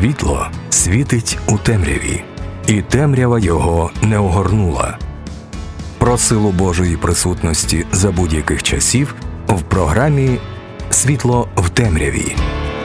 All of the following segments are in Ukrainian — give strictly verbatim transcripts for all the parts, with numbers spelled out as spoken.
Світло світить у темряві, і темрява його не огорнула. Про силу Божої присутності за будь-яких часів в програмі «Світло в темряві».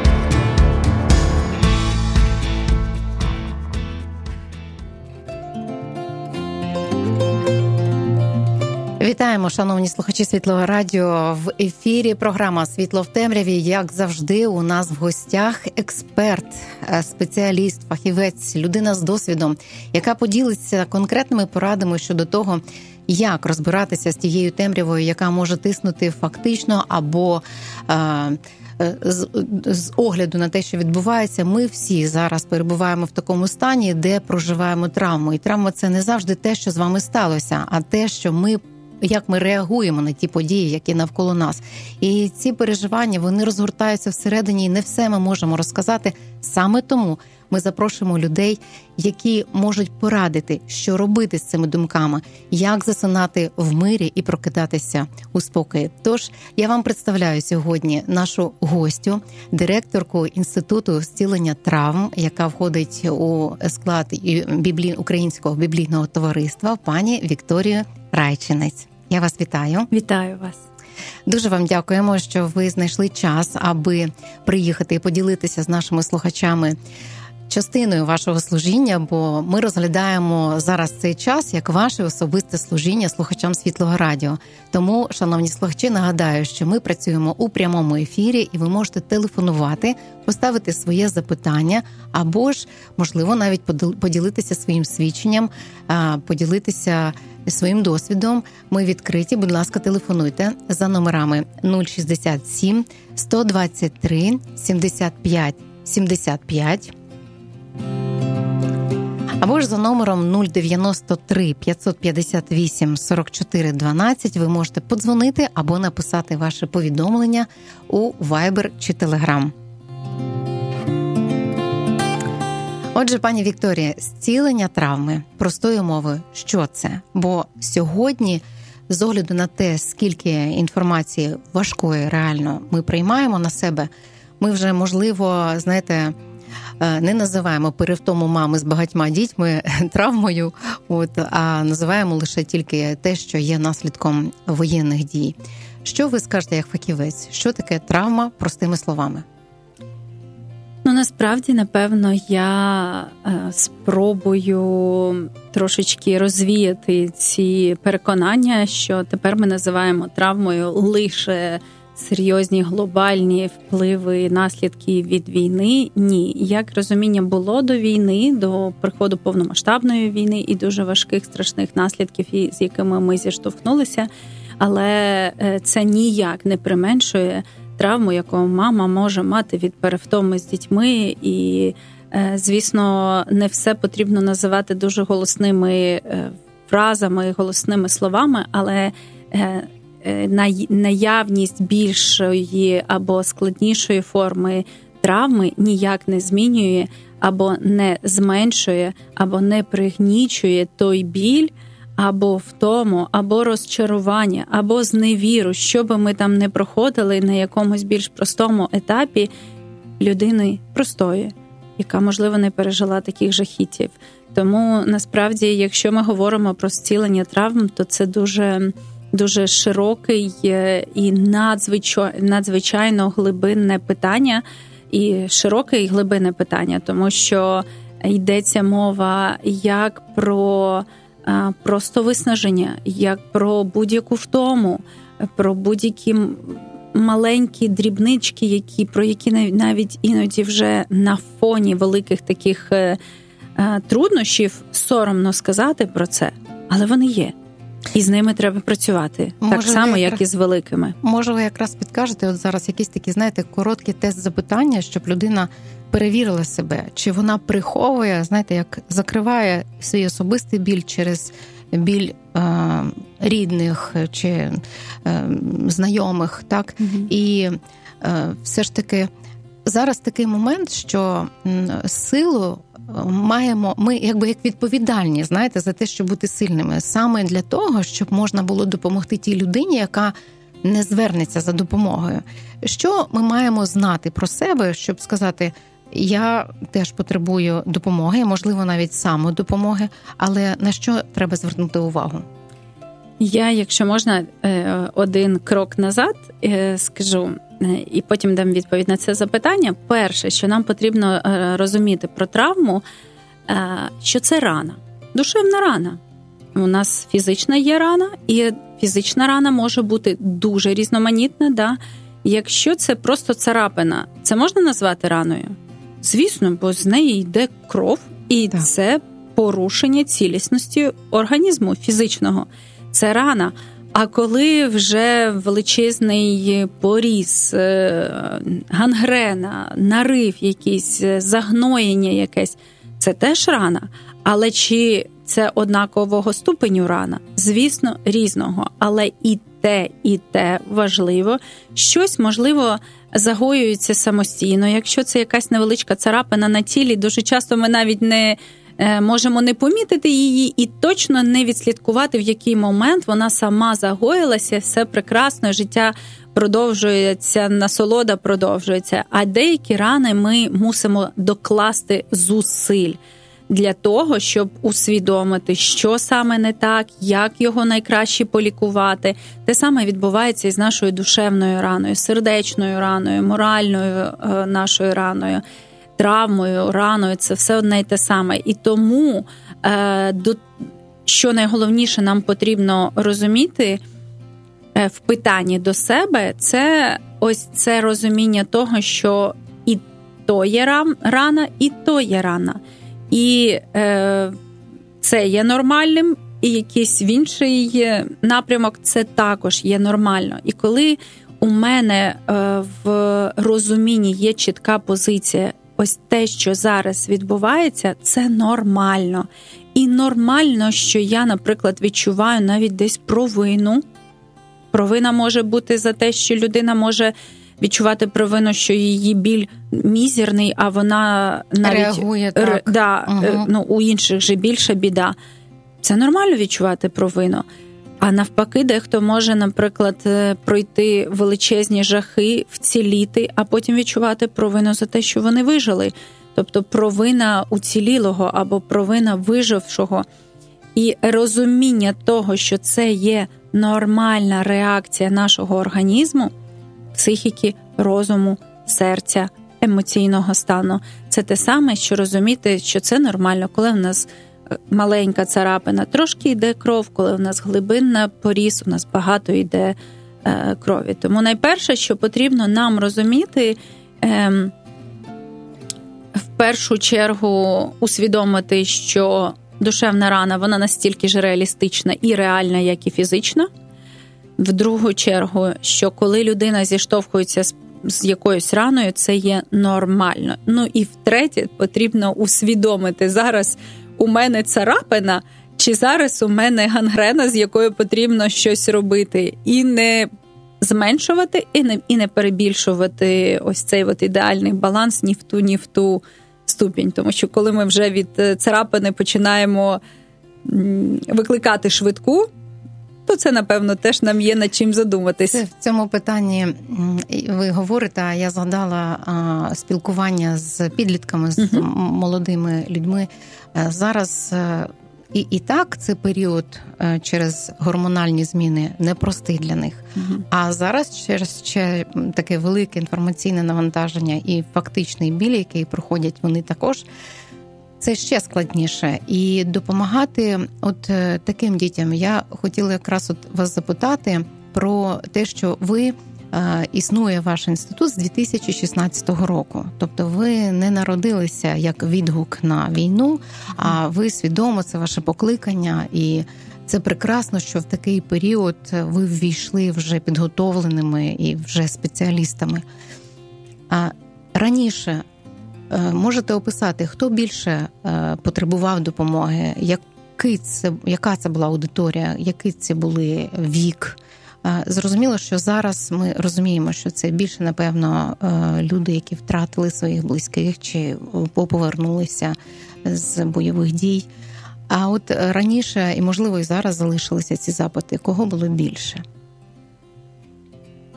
Вітаємо, шановні слухачі Світлого радіо. В ефірі програма «Світло в темряві». Як завжди, у нас в гостях експерт, спеціаліст, фахівець, людина з досвідом, яка поділиться конкретними порадами щодо того, як розбиратися з тією темрявою, яка може тиснути фактично або е- З, з огляду на те, що відбувається, ми всі зараз перебуваємо в такому стані, де проживаємо травму. І травма – це не завжди те, що з вами сталося, а те, що ми, як ми реагуємо на ті події, які навколо нас. І ці переживання, вони розгортаються всередині, і не все ми можемо розказати. Саме тому ми запрошуємо людей, які можуть порадити, що робити з цими думками, як засинати в мирі і прокидатися у спокої. Тож, я вам представляю сьогодні нашу гостю, директорку Інституту зцілення травм, яка входить у склад біблі... Українського біблійного товариства, пані Вікторію Райчинець. Я вас вітаю. Вітаю вас. Дуже вам дякуємо, що ви знайшли час, аби приїхати і поділитися з нашими слухачами частиною вашого служіння, бо ми розглядаємо зараз цей час як ваше особисте служіння слухачам Світлого радіо. Тому, шановні слухачі, нагадаю, що ми працюємо у прямому ефірі, і ви можете телефонувати, поставити своє запитання, або ж, можливо, навіть поділитися своїм свідченням, поділитися своїм досвідом. Ми відкриті, будь ласка, телефонуйте за номерами нуль шістдесят сім сто двадцять три сімдесят п'ять сімдесят п'ять або ж за номером нуль дев'яносто три п'ятсот п'ятдесят вісім сорок чотири дванадцять ви можете подзвонити або написати ваше повідомлення у Viber чи Telegram. Отже, пані Вікторія, зцілення травми, простою мовою, що це? Бо сьогодні, з огляду на те, скільки інформації важкої реально ми приймаємо на себе, ми вже, можливо, знаєте, не називаємо перевтому мами з багатьма дітьми травмою, от, а називаємо лише тільки те, що є наслідком воєнних дій. Що ви скажете як фахівець? Що таке травма, простими словами? Ну, насправді, напевно, я спробую трошечки розвіяти ці переконання, що тепер ми називаємо травмою лише серйозні глобальні впливи, наслідки від війни. Ні. Як розуміння було до війни, до приходу повномасштабної війни і дуже важких, страшних наслідків, з якими ми зіштовхнулися, але це ніяк не применшує травму, яку мама може мати від перевтоми з дітьми. І, звісно, не все потрібно називати дуже голосними фразами, голосними словами, але наявність більшої або складнішої форми травми ніяк не змінює або не зменшує, або не пригнічує той біль, або втому, або розчарування, або зневіру, що би ми там не проходили на якомусь більш простому етапі людини простої, яка, можливо, не пережила таких жахіттів. Тому, насправді, якщо ми говоримо про зцілення травм, то це дуже, дуже широкий і надзвичайно, надзвичайно глибинне питання, і широке і глибинне питання, тому що йдеться мова як про просто виснаження, як про будь-яку втому, про будь-які маленькі дрібнички, які, про які навіть іноді вже на фоні великих таких труднощів соромно сказати про це, але вони є. І з ними треба працювати, може, так само, як і з великими. Може, ви якраз підкажете, от зараз якісь такі, знаєте, короткі тест-запитання, щоб людина перевірила себе, чи вона приховує, знаєте, як закриває свій особистий біль через біль е, рідних чи е, знайомих, так? Угу. І е, все ж таки зараз такий момент, що силу маємо ми якби як відповідальні, знаєте, за те, щоб бути сильними, саме для того, щоб можна було допомогти тій людині, яка не звернеться за допомогою. Що ми маємо знати про себе, щоб сказати: я теж потребую допомоги, можливо, навіть самодопомоги, але на що треба звернути увагу? Я, якщо можна, один крок назад скажу, і потім дам відповідь на це запитання. Перше, що нам потрібно розуміти про травму, що це рана, душевна рана. У нас фізична є рана, і фізична рана може бути дуже різноманітна. Да? Якщо це просто царапина, це можна назвати раною? Звісно, бо з неї йде кров, і так. Це порушення цілісності організму фізичного. Це рана. А коли вже величезний поріз, гангрена, нарив якийсь, загноєння якесь, це теж рана. Але чи це однакового ступеню рана? Звісно, різного. Але і те, і те важливо. Щось, можливо, загоюється самостійно. Якщо це якась невеличка царапина на тілі, дуже часто ми навіть не можемо не помітити її і точно не відслідкувати, в який момент вона сама загоїлася, все прекрасно, життя продовжується, насолода продовжується. А деякі рани ми мусимо докласти зусиль для того, щоб усвідомити, що саме не так, як його найкраще полікувати. Те саме відбувається і з нашою душевною раною, сердечною раною, моральною нашою раною. Травмою, раною, це все одне й те саме. І тому, що найголовніше нам потрібно розуміти в питанні до себе, це ось це розуміння того, що і то є рана, і то є рана. І це є нормальним, і якийсь інший напрямок це також є нормально. І коли у мене в розумінні є чітка позиція, ось те, що зараз відбувається, це нормально. І нормально, що я, наприклад, відчуваю навіть десь провину. Провина може бути за те, що людина може відчувати провину, що її біль мізерний, а вона навіть реагує так. Р, да, угу. ну, у інших же більша біда. Це нормально відчувати провину. А навпаки, дехто може, наприклад, пройти величезні жахи, вціліти, а потім відчувати провину за те, що вони вижили. Тобто провина уцілілого або провина вижившого. І розуміння того, що це є нормальна реакція нашого організму, психіки, розуму, серця, емоційного стану. Це те саме, що розуміти, що це нормально, коли в нас маленька царапина, трошки йде кров, коли у нас глибинна поріз, у нас багато йде е, крові. Тому найперше, що потрібно нам розуміти, е, в першу чергу усвідомити, що душевна рана, вона настільки ж реалістична і реальна, як і фізична. В другу чергу, що коли людина зіштовхується з, з якоюсь раною, це є нормально. Ну і втретє, потрібно усвідомити зараз, у мене царапина, чи зараз у мене гангрена, з якою потрібно щось робити. І не зменшувати, і не, і не перебільшувати ось цей от ідеальний баланс ні в ту, ні в ту ступінь. Тому що коли ми вже від царапини починаємо викликати швидку, то це, напевно, теж нам є над чим задуматись. Це в цьому питанні ви говорите, а я згадала а, спілкування з підлітками, з uh-huh. молодими людьми. Зараз і, і так це період через гормональні зміни непростий для них. Uh-huh. А зараз через ще таке велике інформаційне навантаження і фактичний біль, який проходять вони також, це ще складніше. І допомагати от таким дітям. Я хотіла якраз от вас запитати про те, що ви, е, існує ваш інститут з дві тисячі шістнадцятого року. Тобто ви не народилися як відгук на війну, а ви свідомо, це ваше покликання. І це прекрасно, що в такий період ви ввійшли вже підготовленими і вже спеціалістами. А раніше можете описати, хто більше потребував допомоги, який це, яка це була аудиторія, який це були вік? Зрозуміло, що зараз ми розуміємо, що це більше, напевно, люди, які втратили своїх близьких чи повернулися з бойових дій. А от раніше, і, можливо, і зараз залишилися ці запити. Кого було більше?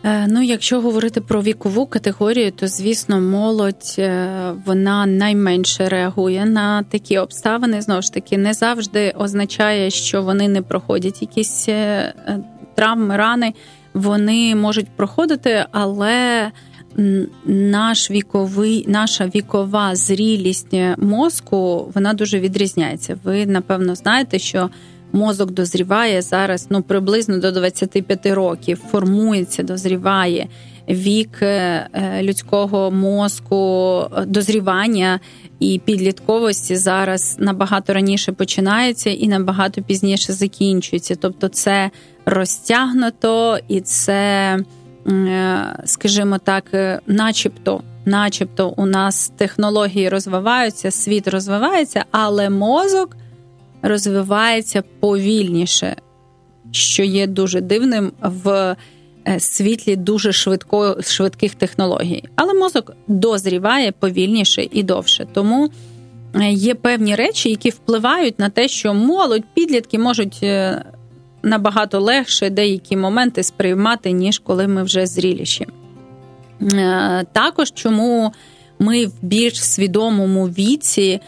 Ну, якщо говорити про вікову категорію, то, звісно, молодь, вона найменше реагує на такі обставини. Знову ж таки, не завжди означає, що вони не проходять якісь травми, рани. Вони можуть проходити, але наш віковий, наша вікова зрілість мозку, вона дуже відрізняється. Ви, напевно, знаєте, що мозок дозріває зараз ну, приблизно до двадцять п'ять років, формується, дозріває. Вік людського мозку, дозрівання і підлітковості зараз набагато раніше починається і набагато пізніше закінчується. Тобто це розтягнуто і це, скажімо так, начебто, начебто у нас технології розвиваються, світ розвивається, але мозок розвивається повільніше, що є дуже дивним в світлі дуже швидко, швидких технологій. Але мозок дозріває повільніше і довше. Тому є певні речі, які впливають на те, що молодь, підлітки можуть набагато легше деякі моменти сприймати, ніж коли ми вже зріліші. Також, чому ми в більш свідомому віці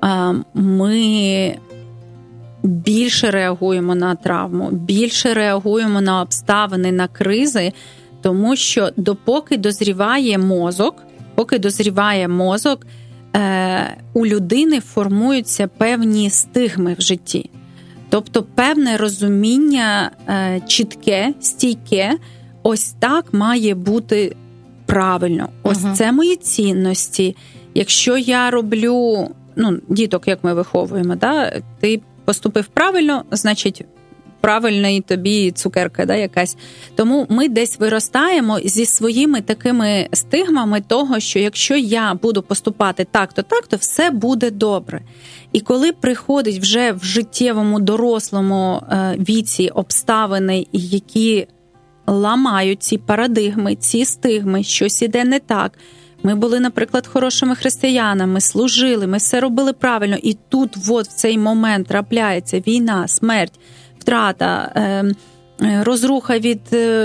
ми більше реагуємо на травму, більше реагуємо на обставини, на кризи, тому що допоки дозріває мозок, поки дозріває мозок, е, у людини формуються певні стигми в житті. Тобто певне розуміння е, чітке, стійке, ось так має бути правильно. Ось uh-huh. це мої цінності. Якщо я роблю, ну, діток, як ми виховуємо, да, ти поступив правильно, значить, правильна і тобі цукерка, да, якась. Тому ми десь виростаємо зі своїми такими стигмами того, що якщо я буду поступати так-то, так-то, все буде добре. І коли приходить вже в життєвому, дорослому віці обставини, які ламають ці парадигми, ці стигми, щось іде не так, ми були, наприклад, хорошими християнами, служили, ми все робили правильно. І тут от в цей момент трапляється війна, смерть, втрата, розруха від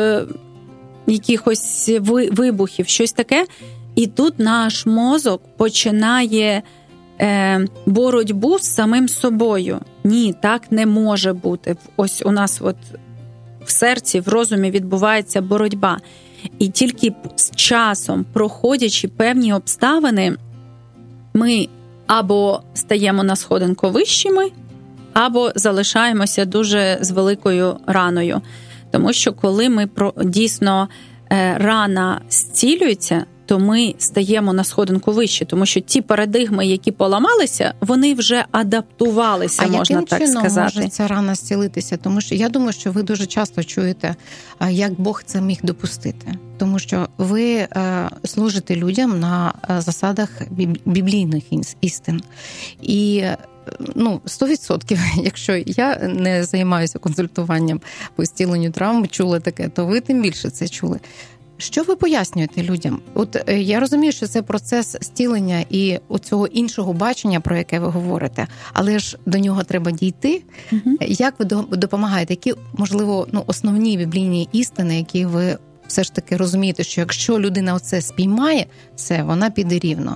якихось вибухів, щось таке. І тут наш мозок починає боротьбу з самим собою. Ні, так не може бути. Ось у нас от в серці, в розумі відбувається боротьба. І тільки з часом, проходячи певні обставини, ми або стаємо на сходинку вищими, або залишаємося дуже з великою раною. Тому що коли ми дійсно рана зцілюється, то ми стаємо на сходинку вище. Тому що ті парадигми, які поламалися, вони вже адаптувалися, а можна так сказати. А яким чином може ця рана зцілитися? Тому що я думаю, що ви дуже часто чуєте, як Бог це міг допустити. Тому що ви служите людям на засадах біблійних істин. І ну, сто відсотків, якщо я не займаюся консультуванням по зціленню травм, чула таке, то ви тим більше це чули. Що ви пояснюєте людям? От я розумію, що це процес зцілення і оцього іншого бачення, про яке ви говорите, але ж до нього треба дійти. Угу. Як ви допомагаєте? Які, можливо, ну, основні біблійні істини, які ви все ж таки розумієте, що якщо людина оце спіймає, все, вона піде рівно?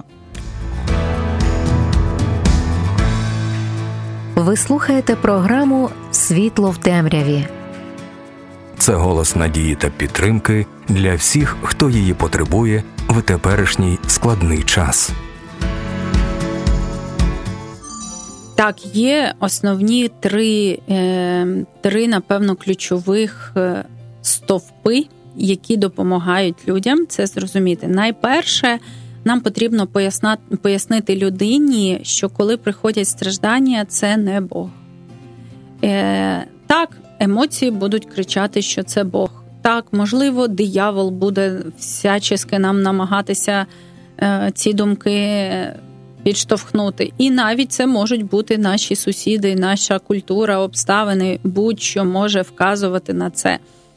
Ви слухаєте програму «Світло в темряві». Це голос надії та підтримки для всіх, хто її потребує в теперішній складний час. Так, є основні три, три, напевно, ключових стовпи, які допомагають людям це зрозуміти. Найперше, нам потрібно пояснити людині, що коли приходять страждання, це не Бог. Так, емоції будуть кричати, що це Бог. Так, можливо, диявол буде всячески нам намагатися е, ці думки підштовхнути. І навіть це можуть бути наші сусіди, наша культура, обставини, будь-що може вказувати на це.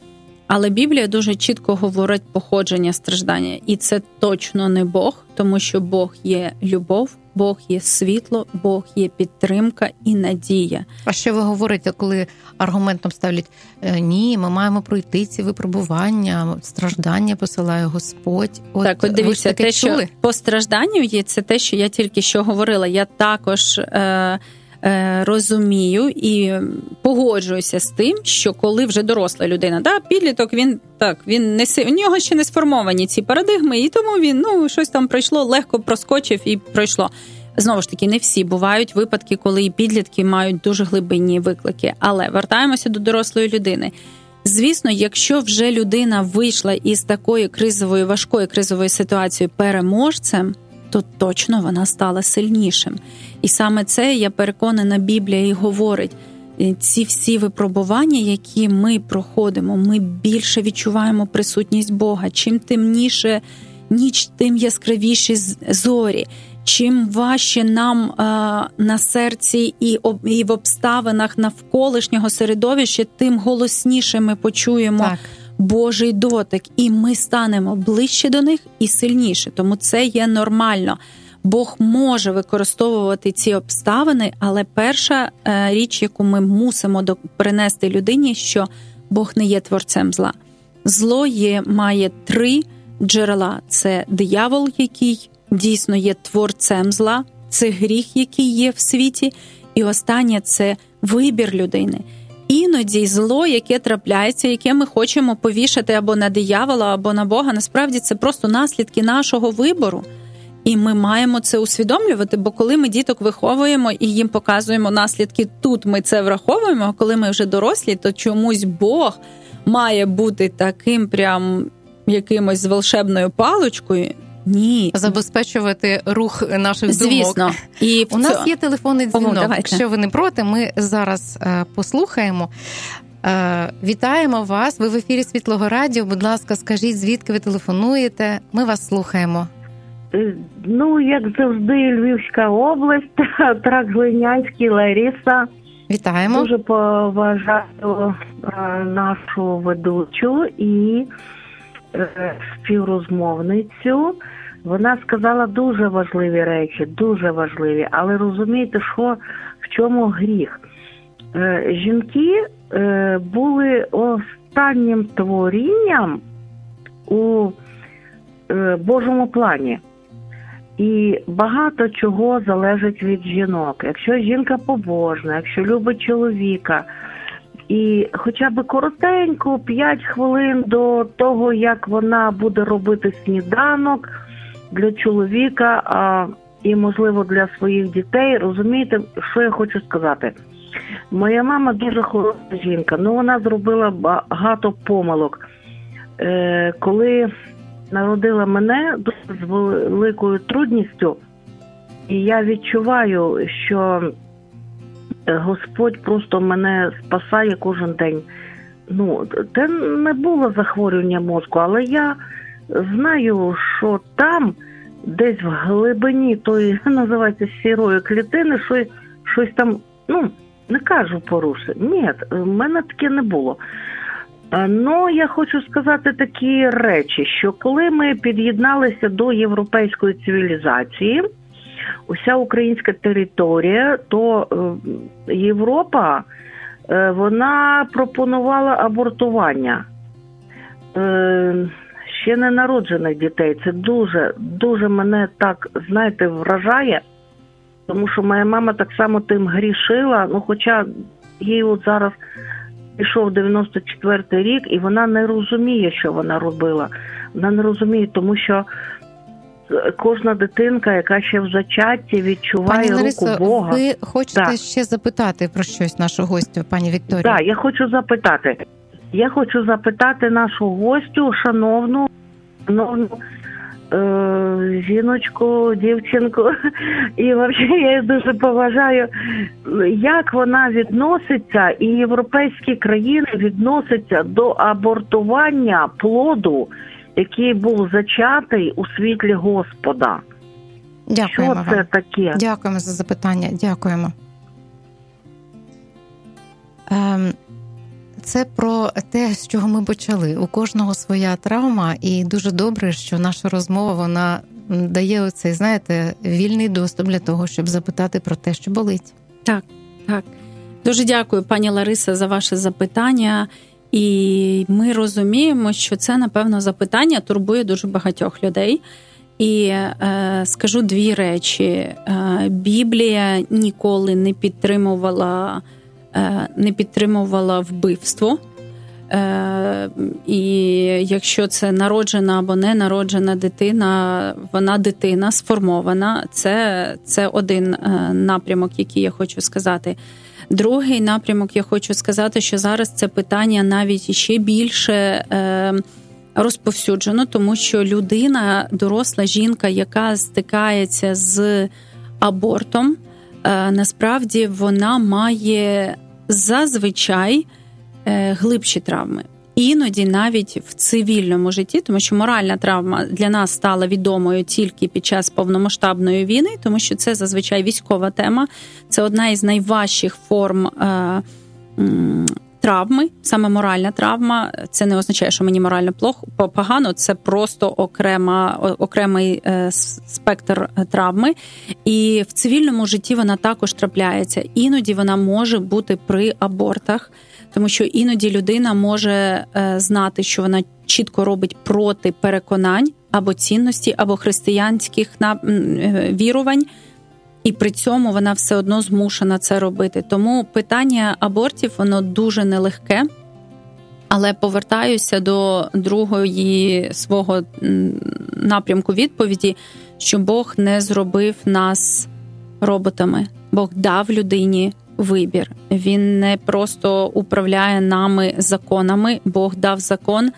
Але Біблія дуже чітко говорить походження страждання. І це точно не Бог, тому що Бог є любов, Бог є світло, Бог є підтримка і надія. А що ви говорите, коли аргументом ставлять ні, ми маємо пройти ці випробування, страждання посилає Господь. От, так, от дивіться, те, чули? що по стражданню є, це те, що я тільки що говорила. Я також е, е, розумію і погоджуюся з тим, що коли вже доросла людина, да, підліток, він так, він не у нього ще не сформовані ці парадигми, і тому він, ну, щось там пройшло, легко проскочив і пройшло. Знову ж таки, не всі. Бувають випадки, коли і підлітки мають дуже глибинні виклики. Але вертаємося до дорослої людини. Звісно, якщо вже людина вийшла із такої кризової, важкої кризової ситуації переможцем, то точно вона стала сильнішим. І саме це, я переконана, Біблія і говорить. Ці всі випробування, які ми проходимо, ми більше відчуваємо присутність Бога. Чим темніше ніч, тим яскравіші зорі. Чим важче нам а, на серці і, об, і в обставинах навколишнього середовища, тим голосніше ми почуємо так. Божий дотик. І ми станемо ближче до них і сильніше. Тому це є нормально. Бог може використовувати ці обставини, але перша а, річ, яку ми мусимо до, принести людині, що Бог не є творцем зла. Зло є, має три джерела. Це диявол, який дійсно є творцем зла, це гріх, який є в світі, і останнє – це вибір людини. Іноді зло, яке трапляється, яке ми хочемо повішати або на диявола, або на Бога, насправді це просто наслідки нашого вибору. І ми маємо це усвідомлювати, бо коли ми діток виховуємо і їм показуємо наслідки, тут ми це враховуємо, а коли ми вже дорослі, то чомусь Бог має бути таким прям якимось з волшебною паличкою. Ні. Забезпечувати рух наших думок. Звісно. І у нас є телефонний дзвінок. О, якщо ви не проти, ми зараз е, послухаємо. Е, вітаємо вас. Ви в ефірі Світлого Радіо. Будь ласка, скажіть, звідки ви телефонуєте? Ми вас слухаємо. Ну, як завжди, Львівська область, Трак Глинянський, Лариса. Вітаємо. Дуже поважаю е, нашу ведучу і е, співрозмовницю. Вона сказала дуже важливі речі, дуже важливі. Але розумієте, що в чому гріх? Е, жінки е, були останнім творінням у е, Божому плані. І багато чого залежить від жінок. Якщо жінка побожна, якщо любить чоловіка, і хоча б коротенько, п'ять хвилин до того, як вона буде робити сніданок для чоловіка а, і, можливо, для своїх дітей, розумієте, що я хочу сказати? Моя мама дуже хороша жінка, але вона зробила багато помилок. Е, коли народила мене з великою трудністю, і я відчуваю, що Господь просто мене спасає кожен день. Ну, це не було захворювання мозку, але я знаю, що там, десь в глибині тої, називається, сірої клітини, щось, щось там, ну, не кажу порушення. Ні, в мене таке не було. Ну, я хочу сказати такі речі, що коли ми під'єдналися до європейської цивілізації, уся українська територія, то Європа, вона пропонувала абортування ще ненароджених дітей. Це дуже, дуже мене так, знаєте, вражає, тому що моя мама так само тим грішила, ну, хоча їй от зараз пішов дев'яносто четвертий рік, і вона не розуміє, що вона робила. Вона не розуміє, тому що кожна дитинка, яка ще в зачатті, відчуває пані Ларисо, руку Бога. Ви хочете так. ще запитати про щось нашу гостю, пані Вікторію? Так, я хочу запитати. Я хочу запитати нашу гостю, шановну, шановну е, жіночку, дівчинку, і взагалі я її дуже поважаю, як вона відноситься, і європейські країни відносяться до абортування плоду, який був зачатий у світлі Господа. Дякуємо Що це вам. таке? Дякуємо за запитання. Дякуємо. Ем, це про те, з чого ми почали. У кожного своя травма, і дуже добре, що наша розмова, вона дає оцей, знаєте, вільний доступ для того, щоб запитати про те, що болить. Так, так. Дуже дякую, пані Лариса, за ваше запитання. І ми розуміємо, що це, напевно, запитання турбує дуже багатьох людей. І е, скажу дві речі. Е, Біблія ніколи не підтримувала, е, не підтримувала вбивство. Е, і якщо це народжена або не народжена дитина, вона дитина сформована. Це, це один е, напрямок, який я хочу сказати. Другий напрямок, я хочу сказати, що зараз це питання навіть ще більше е, розповсюджено, тому що людина, доросла жінка, яка стикається з абортом, е, насправді вона має зазвичай е, глибші травми. Іноді навіть в цивільному житті, тому що моральна травма для нас стала відомою тільки під час повномасштабної війни, тому що це зазвичай військова тема. Це одна із найважчих форм е, м, травми, саме моральна травма. Це не означає, що мені морально плохо, погано, це просто окрема, окремий е, спектр травми. І в цивільному житті вона також трапляється. Іноді вона може бути при абортах, тому що іноді людина може е, знати, що вона чітко робить проти переконань або цінності, або християнських на, е, вірувань, і при цьому вона все одно змушена це робити. Тому питання абортів, воно дуже нелегке, але повертаюся до другої свого напрямку відповіді, що Бог не зробив нас роботами. Бог дав людині вибір. Він не просто управляє нами законами. Бог дав закон,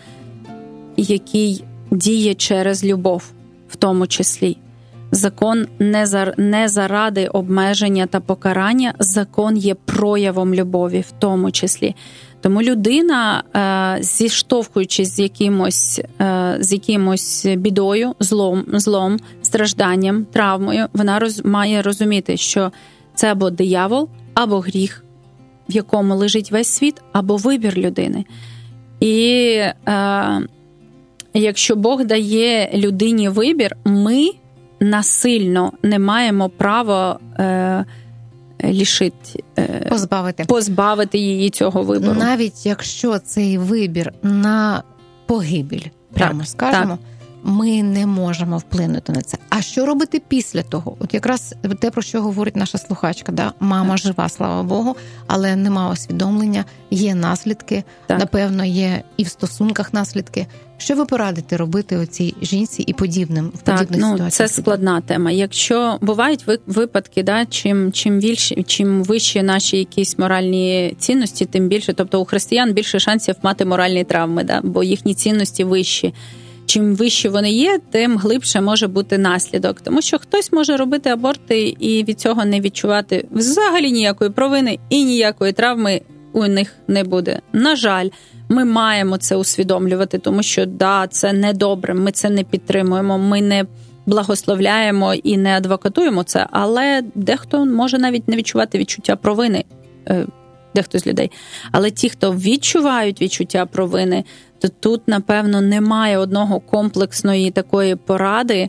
який діє через любов, в тому числі. Закон не, за, не заради обмеження та покарання, закон є проявом любові, в тому числі. Тому людина, е, зіштовхуючись з якимось, е, з якимось бідою, злом, злом, стражданням, травмою, вона роз, має розуміти, що це або диявол, або гріх, в якому лежить весь світ, або вибір людини. І е, якщо Бог дає людині вибір, ми насильно не маємо права е, лишити, е, позбавити. позбавити її цього вибору. Навіть якщо цей вибір на погибель, прямо так, скажемо, так. Ми не можемо вплинути на це. А що робити після того? От якраз те, про що говорить наша слухачка, да? Мама жива, слава Богу, але нема усвідомлення, є наслідки, так. Напевно, є і в стосунках наслідки. Що ви порадите робити оцій жінці і подібним в так, подібних ну, ситуаціях? Це складна тема. Якщо бувають випадки, да, чим, чим, більше, чим вищі наші якісь моральні цінності, тим більше, тобто у християн більше шансів мати моральні травми, да, бо їхні цінності вищі. Чим вищі вони є, тим глибше може бути наслідок. Тому що хтось може робити аборти і від цього не відчувати взагалі ніякої провини і ніякої травми у них не буде. На жаль, ми маємо це усвідомлювати, тому що, да, це недобре, ми це не підтримуємо, ми не благословляємо і не адвокатуємо це, але дехто може навіть не відчувати відчуття провини, дехто з людей. Але ті, хто відчувають відчуття провини, то тут, напевно, немає одного комплексної такої поради,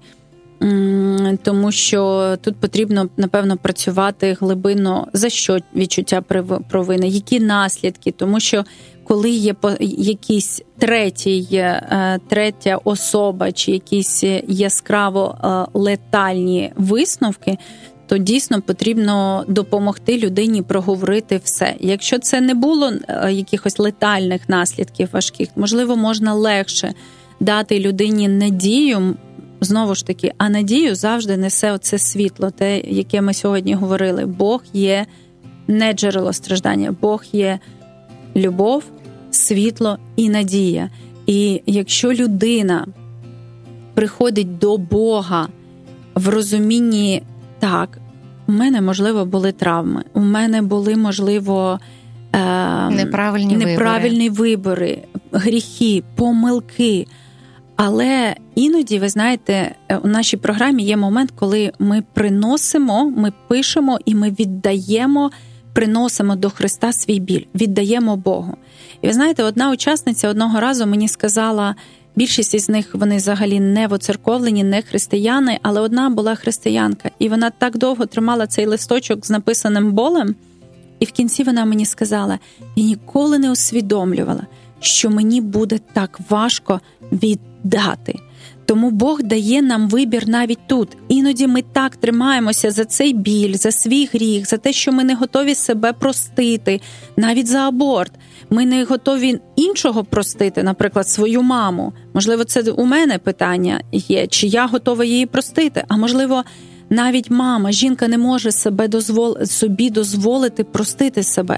тому що тут потрібно, напевно, працювати глибинно, за що відчуття провини, які наслідки, тому що коли є якийсь третій, третя особа чи якісь яскраво летальні висновки, то дійсно потрібно допомогти людині проговорити все. Якщо це не було якихось летальних наслідків важких, можливо, можна легше дати людині надію, знову ж таки, а надію завжди несе оце світло, те, яке ми сьогодні говорили. Бог є не джерело страждання, Бог є любов, світло і надія. І якщо людина приходить до Бога в розумінні, так, у мене, можливо, були травми, у мене були, можливо, е- неправильні, неправильні вибори. вибори, гріхи, помилки. Але іноді, ви знаєте, у нашій програмі є момент, коли ми приносимо, ми пишемо і ми віддаємо приносимо до Христа свій біль, віддаємо Богу. І ви знаєте, одна учасниця одного разу мені сказала, більшість із них, вони взагалі не воцерковлені, не християни, але одна була християнка. І вона так довго тримала цей листочок з написаним болем, і в кінці вона мені сказала, я ніколи не усвідомлювала, що мені буде так важко віддати. Тому Бог дає нам вибір навіть тут. Іноді ми так тримаємося за цей біль, за свій гріх, за те, що ми не готові себе простити, навіть за аборт. Ми не готові іншого простити, наприклад, свою маму. Можливо, це у мене питання є, чи я готова її простити. А можливо, навіть мама, жінка не може себе дозвол... собі дозволити простити себе.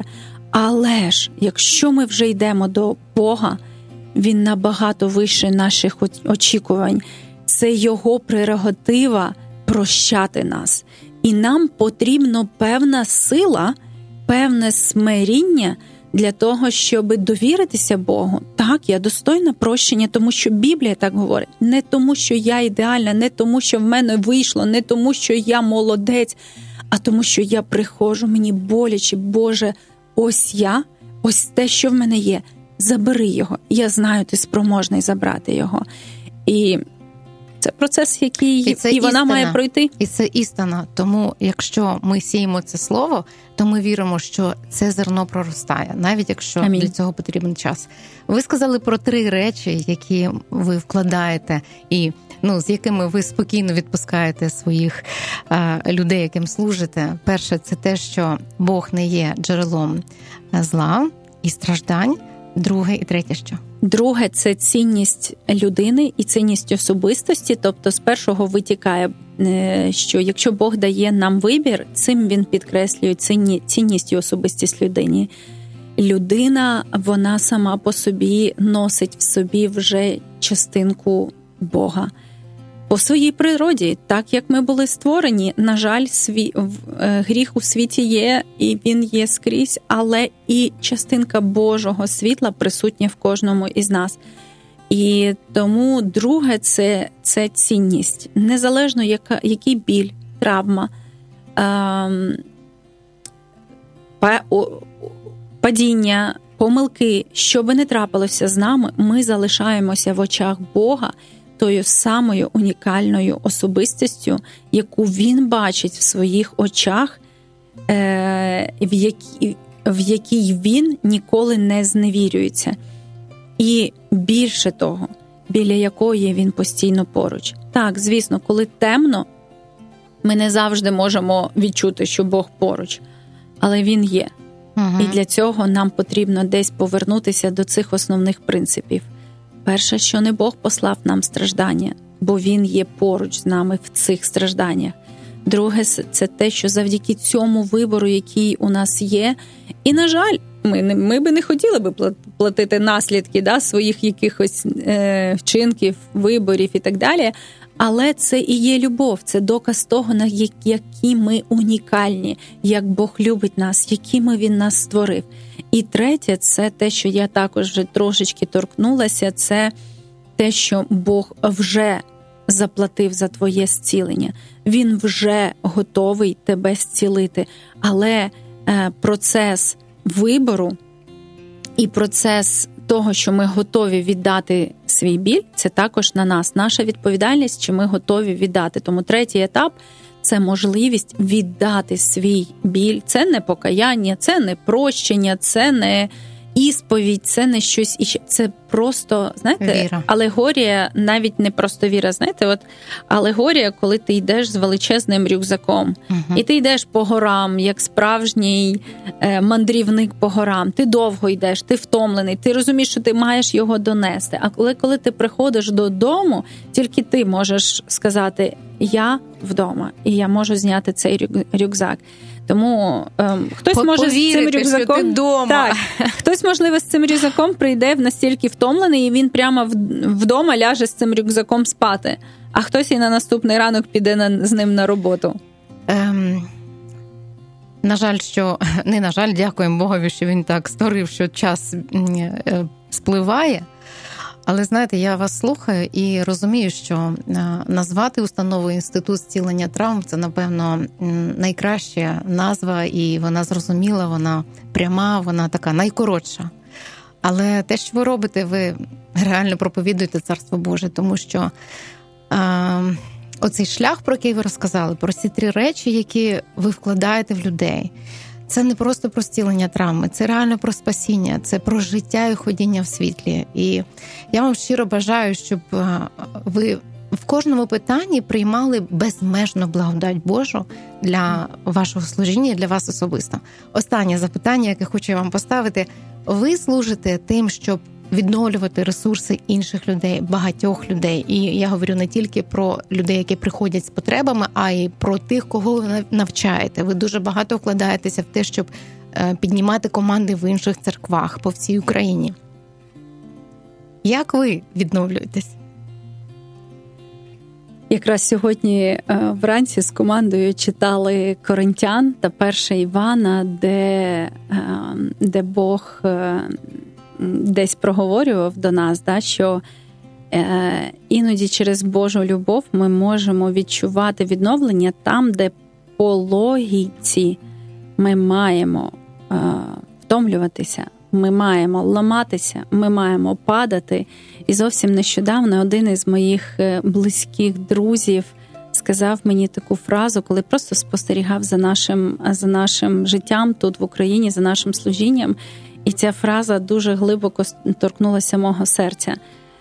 Але ж, якщо ми вже йдемо до Бога, Він набагато вище наших очікувань. Це Його прерогатива прощати нас. І нам потрібна певна сила, певне смиріння для того, щоб довіритися Богу. Так, я достойна прощення, тому що Біблія так говорить. Не тому, що я ідеальна, не тому, що в мене вийшло, не тому, що я молодець, а тому, що я приходжу, мені боляче, Боже, ось я, ось те, що в мене є. Забери його. Я знаю, ти спроможний забрати його. І це процес, який і, це і вона істина. Має пройти. І це істина. Тому, якщо ми сіємо це слово, то ми віримо, що це зерно проростає, навіть якщо Амінь. Для цього потрібен час. Ви сказали про три речі, які ви вкладаєте і ну, з якими ви спокійно відпускаєте своїх е, людей, яким служите. Перше, це те, що Бог не є джерелом зла і страждань. Друге і третє що? Друге – це цінність людини і цінність особистості. Тобто з першого витікає, що якщо Бог дає нам вибір, цим Він підкреслює цінність і особистість людині. Людина, вона сама по собі носить в собі вже частинку Бога. По своїй природі, так як ми були створені, на жаль, свій, гріх у світі є, і він є скрізь, але і частинка Божого світла присутня в кожному із нас. І тому друге – це, це цінність. Незалежно, яка, який біль, травма, ем, падіння, помилки, що би не трапилося з нами, ми залишаємося в очах Бога тою самою унікальною особистістю, яку Він бачить в своїх очах, в якій, в якій Він ніколи не зневірюється. І більше того, біля якої Він постійно поруч. Так, звісно, коли темно, ми не завжди можемо відчути, що Бог поруч, але Він є. Угу. І для цього нам потрібно десь повернутися до цих основних принципів. Перше, що не Бог послав нам страждання, бо Він є поруч з нами в цих стражданнях. Друге, це те, що завдяки цьому вибору, який у нас є, і, на жаль, ми, не, ми би не хотіли би платити наслідки да, своїх якихось е, вчинків, виборів і так далі, але це і є любов, це доказ того, на які ми унікальні, як Бог любить нас, якими Він нас створив. І третє, це те, що я також вже трошечки торкнулася, це те, що Бог вже заплатив за твоє зцілення. Він вже готовий тебе зцілити. Але е, процес вибору і процес того, що ми готові віддати свій біль, це також на нас. Наша відповідальність, чи ми готові віддати. Тому третій етап – це можливість віддати свій біль. Це не покаяння, це не прощення, це не ісповідь, це не щось іще. Це просто, знаєте, віра. Алегорія, навіть не просто віра. Знаєте, от алегорія, коли ти йдеш з величезним рюкзаком, угу. і ти йдеш по горам, як справжній е, мандрівник по горам. Ти довго йдеш, ти втомлений, ти розумієш, що ти маєш його донести. А коли, коли ти приходиш додому, тільки ти можеш сказати «я вдома», і я можу зняти цей рюкзак. Тому ем, хтось може з цим рюкзаком, що ти вдома. Так, хтось, можливо, з цим рюкзаком прийде в настільки втомлений, і він прямо вдома ляже з цим рюкзаком спати, а хтось і на наступний ранок піде на, з ним на роботу. Ем, на жаль, що не на жаль, дякуємо Богові, що він так створив, що час е, спливає. Але, знаєте, я вас слухаю і розумію, що назвати установу «Інститут зцілення травм» – це, напевно, найкраща назва, і вона зрозуміла, вона пряма, вона така найкоротша. Але те, що ви робите, ви реально проповідуєте Царство Боже, тому що е, оцей шлях, про який ви розказали, про ці три речі, які ви вкладаєте в людей, це не просто про зцілення травми, це реально про спасіння, це про життя і ходіння в світлі. І я вам щиро бажаю, щоб ви в кожному питанні приймали безмежну благодать Божу для вашого служіння, для вас особисто. Останнє запитання, яке хочу вам поставити. Ви служите тим, щоб відновлювати ресурси інших людей, багатьох людей. І я говорю не тільки про людей, які приходять з потребами, а й про тих, кого ви навчаєте. Ви дуже багато вкладаєтеся в те, щоб піднімати команди в інших церквах по всій Україні. Як ви відновлюєтесь? Якраз сьогодні вранці з командою читали Коринтян та перше Івана, де, де Бог десь проговорював до нас, да, що іноді через Божу любов ми можемо відчувати відновлення там, де по логіці ми маємо втомлюватися, ми маємо ламатися, ми маємо падати. І зовсім нещодавно один із моїх близьких друзів сказав мені таку фразу, коли просто спостерігав за нашим, за нашим життям тут в Україні, за нашим служінням. І ця фраза дуже глибоко торкнулася мого серця.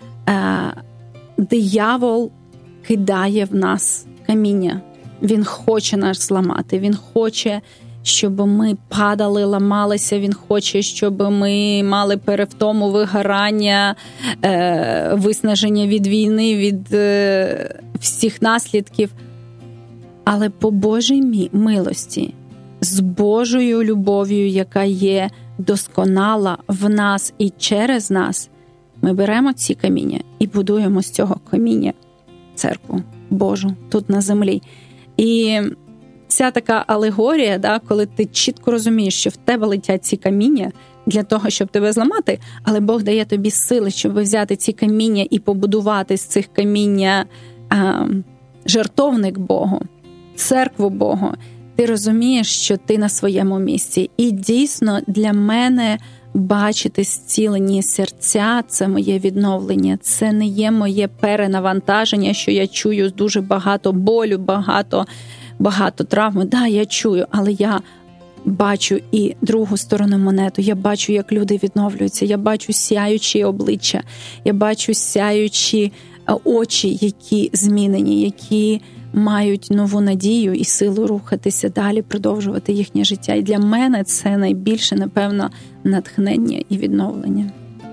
Диявол кидає в нас каміння. Він хоче нас зламати, він хоче, щоб ми падали, ламалися, він хоче, щоб ми мали перевтому, вигорання, виснаження від війни, від всіх наслідків. Але по Божій милості, з Божою любов'ю, яка є досконала в нас і через нас, ми беремо ці каміння і будуємо з цього каміння церкву Божу тут на землі. І ця така алегорія, да, коли ти чітко розумієш, що в тебе летять ці каміння для того, щоб тебе зламати, але Бог дає тобі сили, щоб взяти ці каміння і побудувати з цих каміння а, жертовник Богу, церкву Богу. Ти розумієш, що ти на своєму місці. І дійсно для мене бачити зцілені серця – це моє відновлення. Це не є моє перенавантаження, що я чую дуже багато болю, багато, багато травми. Да, я чую, але я бачу і другу сторону монету. Я бачу, як люди відновлюються. Я бачу сяючі обличчя. Я бачу сяючі очі, які змінені, які мають нову надію і силу рухатися далі, продовжувати їхнє життя. І для мене це найбільше, напевно, натхнення і відновлення.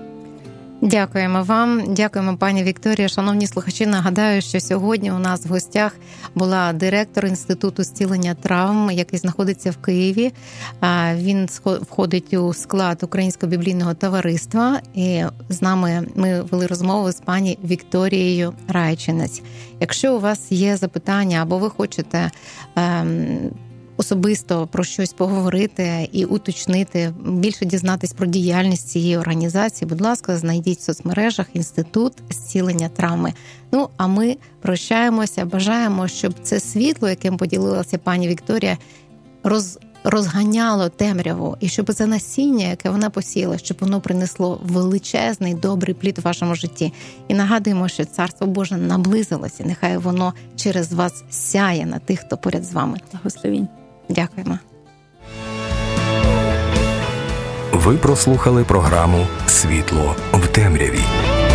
Дякуємо вам, дякуємо, пані Вікторія. Шановні слухачі, нагадаю, що сьогодні у нас в гостях була директор Інституту зцілення травм, який знаходиться в Києві. Він входить у склад Українського біблійного товариства. І з нами ми вели розмову з пані Вікторією Райчинець. Якщо у вас є запитання або ви хочете особисто про щось поговорити і уточнити, більше дізнатись про діяльність цієї організації, будь ласка, знайдіть в соцмережах Інститут зцілення травми. Ну, а ми прощаємося, бажаємо, щоб це світло, яким поділилася пані Вікторія, роз, розганяло темряву, і щоб це насіння, яке вона посіяла, щоб воно принесло величезний, добрий плід в вашому житті. І нагадуємо, що Царство Боже наблизилося, нехай воно через вас сяє на тих, хто поряд з вами. Благословінь. Дякуємо. Ви прослухали програму «Світло в темряві».